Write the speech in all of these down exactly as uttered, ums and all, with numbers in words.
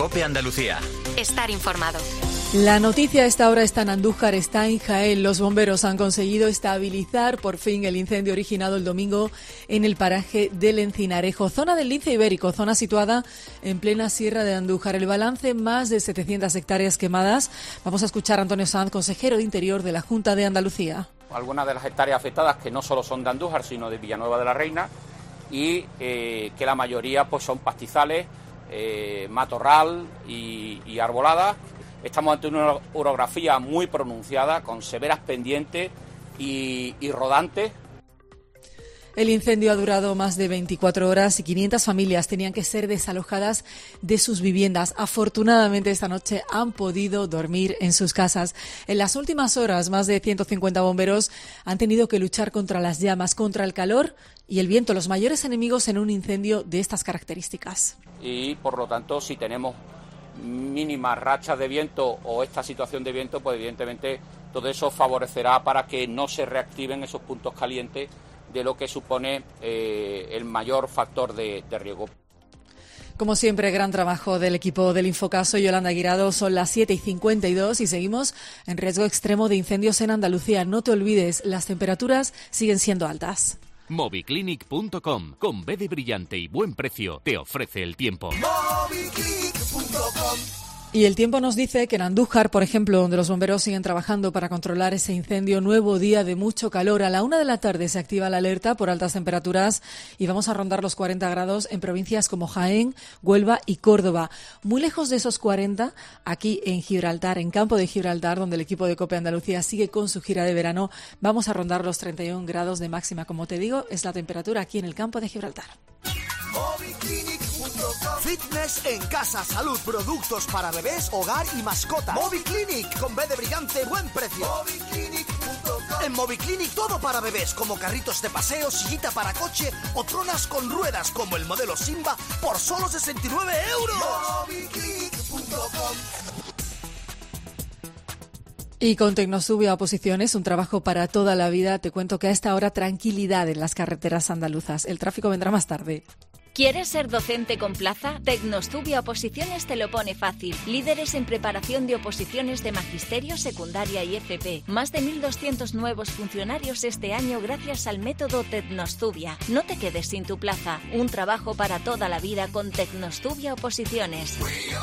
COPE Andalucía. Estar informado. La noticia a esta hora está en Andújar, está en Jaén. Los bomberos han conseguido estabilizar por fin el incendio originado el domingo en el paraje del Encinarejo, zona del lince ibérico, zona situada en plena sierra de Andújar. El balance, más de setecientas hectáreas quemadas. Vamos a escuchar a Antonio Sanz, consejero de Interior de la Junta de Andalucía. Algunas de las hectáreas afectadas, que no solo son de Andújar, sino de Villanueva de la Reina, y eh, que la mayoría pues son pastizales, eh, matorral y, y arbolada. Estamos ante una orografía muy pronunciada, con severas pendientes y, y rodantes. El incendio ha durado más de veinticuatro horas y quinientas familias tenían que ser desalojadas de sus viviendas. Afortunadamente, esta noche han podido dormir en sus casas. En las últimas horas, más de ciento cincuenta bomberos han tenido que luchar contra las llamas, contra el calor y el viento, los mayores enemigos en un incendio de estas características. Y, por lo tanto, si tenemos mínimas rachas de viento o esta situación de viento, pues evidentemente todo eso favorecerá para que no se reactiven esos puntos calientes de lo que supone eh, el mayor factor de, de riesgo. Como siempre, gran trabajo del equipo del Infocaso. Yolanda Guirado, son las siete y cincuenta y dos y seguimos en riesgo extremo de incendios en Andalucía. No te olvides, las temperaturas siguen siendo altas. Moviclinic punto com, con B de brillante y buen precio, te ofrece el tiempo. Moviclinic punto com. Y el tiempo nos dice que en Andújar, por ejemplo, donde los bomberos siguen trabajando para controlar ese incendio, nuevo día de mucho calor. A la una de la tarde se activa la alerta por altas temperaturas y vamos a rondar los cuarenta grados en provincias como Jaén, Huelva y Córdoba. Muy lejos de esos cuarenta, aquí en Gibraltar, en Campo de Gibraltar, donde el equipo de COPE Andalucía sigue con su gira de verano, vamos a rondar los treinta y uno grados de máxima. Como te digo, es la temperatura aquí en el Campo de Gibraltar. Moviclinic punto com. Fitness en casa, salud, productos para bebés, hogar y mascota. Moviclinic, con B de brillante, buen precio. Moviclinic punto com. En Moviclinic todo para bebés, como carritos de paseo, sillita para coche o tronas con ruedas, como el modelo Simba, por solo sesenta y nueve euros. Moviclinic punto com. Y con Tecnosub a oposiciones, un trabajo para toda la vida. Te cuento que a esta hora tranquilidad en las carreteras andaluzas. El tráfico vendrá más tarde. ¿Quieres ser docente con plaza? Tecnostub a Oposiciones te lo pone fácil. Líderes en preparación de oposiciones de magisterio, secundaria y F P. Más de mil doscientos nuevos funcionarios este año gracias al método Tecnostubia. No te quedes sin tu plaza. Un trabajo para toda la vida con Tecnostub a Oposiciones.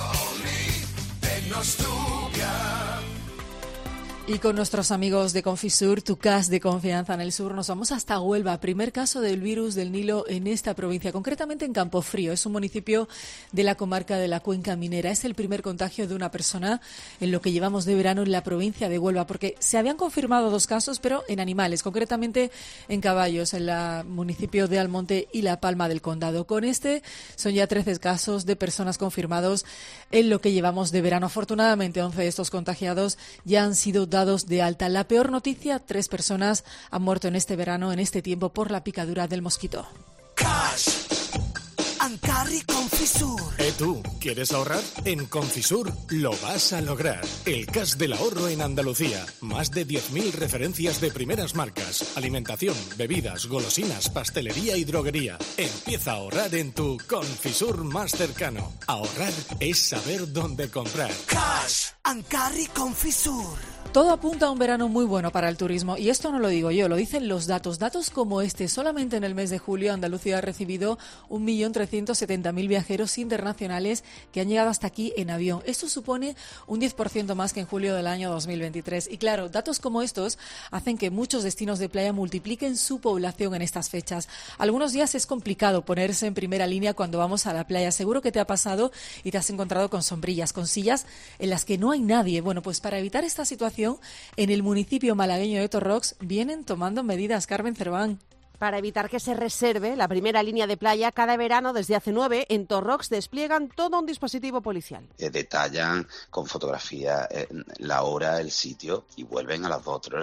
Y con nuestros amigos de Confisur, tu C A S de confianza en el sur, nos vamos hasta Huelva. Primer caso del virus del Nilo en esta provincia, concretamente en Campofrío. Es un municipio de la comarca de la Cuenca Minera. Es el primer contagio de una persona en lo que llevamos de verano en la provincia de Huelva, porque se habían confirmado dos casos, pero en animales, concretamente en caballos, en el municipio de Almonte y La Palma del Condado. Con este son ya trece casos de personas confirmados en lo que llevamos de verano. Afortunadamente, once de estos contagiados ya han sido dados de alta. La peor noticia, tres personas han muerto en este verano, en este tiempo, por la picadura del mosquito. Cash and Carry Confisur. ¿Eh tú? ¿Quieres ahorrar? En Confisur lo vas a lograr. El cash del ahorro en Andalucía. Más de diez mil referencias de primeras marcas. Alimentación, bebidas, golosinas, pastelería y droguería. Empieza a ahorrar en tu Confisur más cercano. Ahorrar es saber dónde comprar. Cash and Carry Confisur. Todo apunta a un verano muy bueno para el turismo y esto no lo digo yo, lo dicen los datos. Datos como este: solamente en el mes de julio Andalucía ha recibido un millón trescientos setenta mil viajeros internacionales que han llegado hasta aquí en avión. Esto supone un diez por ciento más que en julio del año dos mil veintitrés. Y claro, datos como estos hacen que muchos destinos de playa multipliquen su población en estas fechas. Algunos días es complicado ponerse en primera línea cuando vamos a la playa. Seguro que te ha pasado y te has encontrado con sombrillas, con sillas en las que no hay nadie. Bueno, pues para evitar esta situación, en el municipio malagueño de Torrox vienen tomando medidas. Carmen Cerván. Para evitar que se reserve la primera línea de playa, cada verano desde hace nueve en Torrox despliegan todo un dispositivo policial. Eh, detallan con fotografía eh, la hora, el sitio y vuelven a las dos o tres horas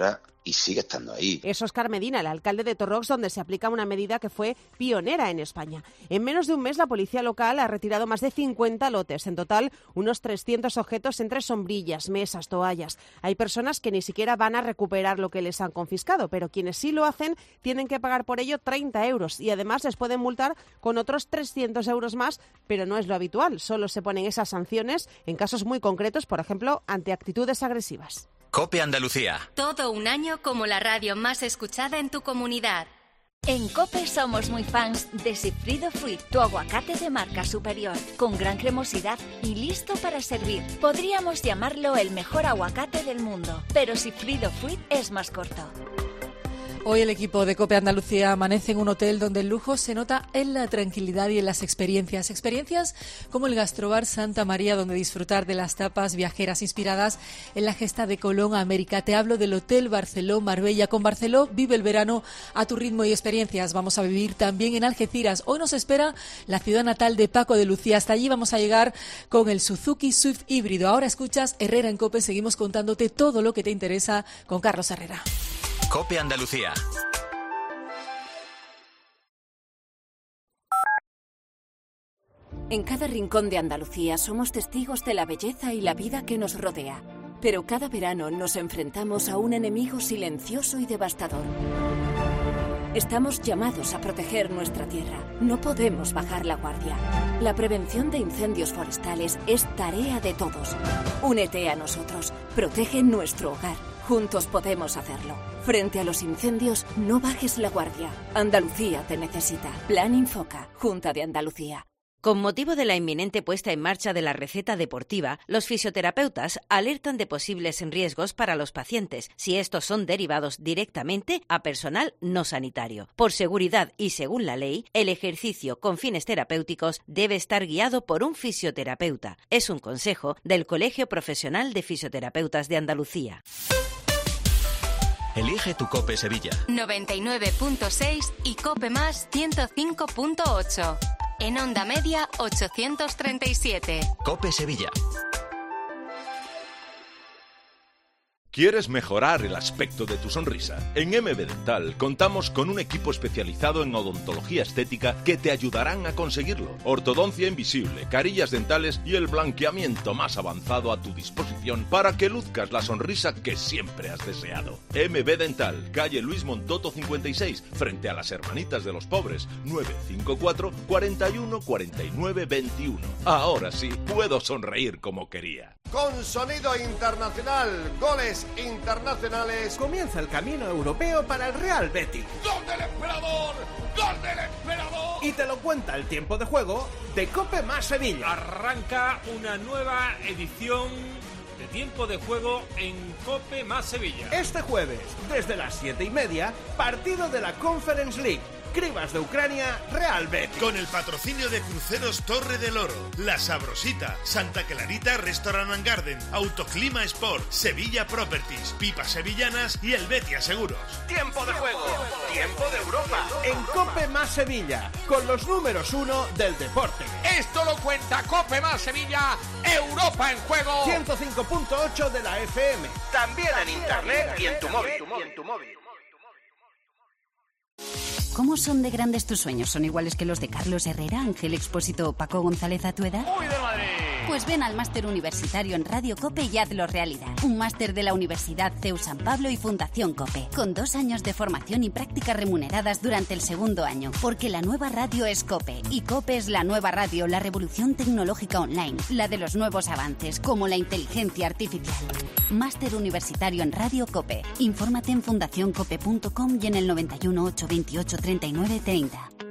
y sigue estando ahí. Es Óscar Medina, el alcalde de Torrox, donde se aplica una medida que fue pionera en España. En menos de un mes, la policía local ha retirado más de cincuenta lotes. En total, unos trescientos objetos entre sombrillas, mesas, toallas. Hay personas que ni siquiera van a recuperar lo que les han confiscado, pero quienes sí lo hacen tienen que pagar por ello treinta euros y además les pueden multar con otros trescientos euros más, pero no es lo habitual. Solo se ponen esas sanciones en casos muy concretos, por ejemplo, ante actitudes agresivas. COPE Andalucía. Todo un año como la radio más escuchada en tu comunidad. En COPE somos muy fans de Sifrido Fruit, tu aguacate de marca superior, con gran cremosidad y listo para servir. Podríamos llamarlo el mejor aguacate del mundo, pero Sifrido Fruit es más corto. Hoy el equipo de COPE Andalucía amanece en un hotel donde el lujo se nota en la tranquilidad y en las experiencias. Experiencias como el Gastrobar Santa María, donde disfrutar de las tapas viajeras inspiradas en la gesta de Colón a América. Te hablo del Hotel Barceló Marbella. Con Barceló vive el verano a tu ritmo y experiencias. Vamos a vivir también en Algeciras. Hoy nos espera la ciudad natal de Paco de Lucía. Hasta allí vamos a llegar con el Suzuki Swift híbrido. Ahora escuchas Herrera en COPE. Seguimos contándote todo lo que te interesa con Carlos Herrera. COPE Andalucía. En cada rincón de Andalucía somos testigos de la belleza y la vida que nos rodea. Pero cada verano nos enfrentamos a un enemigo silencioso y devastador. Estamos llamados a proteger nuestra tierra. No podemos bajar la guardia. La prevención de incendios forestales es tarea de todos. Únete a nosotros. Protege nuestro hogar. Juntos podemos hacerlo. Frente a los incendios, no bajes la guardia. Andalucía te necesita. Plan Infoca, Junta de Andalucía. Con motivo de la inminente puesta en marcha de la receta deportiva, los fisioterapeutas alertan de posibles riesgos para los pacientes si estos son derivados directamente a personal no sanitario. Por seguridad y según la ley, el ejercicio con fines terapéuticos debe estar guiado por un fisioterapeuta. Es un consejo del Colegio Profesional de Fisioterapeutas de Andalucía. Elige tu COPE Sevilla. noventa y nueve punto seis y COPE Más ciento cinco punto ocho. En onda media ochocientos treinta y siete. COPE Sevilla. ¿Quieres mejorar el aspecto de tu sonrisa? En M B Dental contamos con un equipo especializado en odontología estética que te ayudarán a conseguirlo. Ortodoncia invisible, carillas dentales y el blanqueamiento más avanzado a tu disposición para que luzcas la sonrisa que siempre has deseado. M B Dental, calle Luis Montoto cincuenta y seis, frente a las Hermanitas de los Pobres, nueve cinco cuatro, cuatro uno, cuatro nueve dos uno. Ahora sí, puedo sonreír como quería. Con sonido internacional, goles internacionales, comienza el camino europeo para el Real Betis. ¡Gol del Emperador! ¡Gol del Emperador! Y te lo cuenta el tiempo de juego de COPE Más Sevilla. Arranca una nueva edición de tiempo de juego en COPE Más Sevilla. Este jueves, desde las siete y media, partido de la Conference League. Cribas de Ucrania, Real Betis. Con el patrocinio de Cruceros Torre del Oro, La Sabrosita, Santa Clarita Restaurant and Garden, Autoclima Sport, Sevilla Properties, Pipas Sevillanas y el Betia Seguros. Tiempo de juego, tiempo de Europa. En COPE Más Sevilla, con los números uno del deporte. Esto lo cuenta COPE Más Sevilla, Europa en juego. ciento cinco punto ocho de la F M. También en internet y en tu móvil. ¿Cómo son de grandes tus sueños? ¿Son iguales que los de Carlos Herrera, Ángel Expósito o Paco González a tu edad? ¡Uy, de Madrid! Pues ven al Máster Universitario en Radio COPE y hazlo realidad. Un máster de la Universidad C E U San Pablo y Fundación COPE, con dos años de formación y prácticas remuneradas durante el segundo año. Porque la nueva radio es COPE, y COPE es la nueva radio, la revolución tecnológica online, la de los nuevos avances, como la inteligencia artificial. Máster Universitario en Radio COPE. Infórmate en fundación cope punto com y en el noventa y uno, ochocientos veintiocho, treinta y nueve treinta.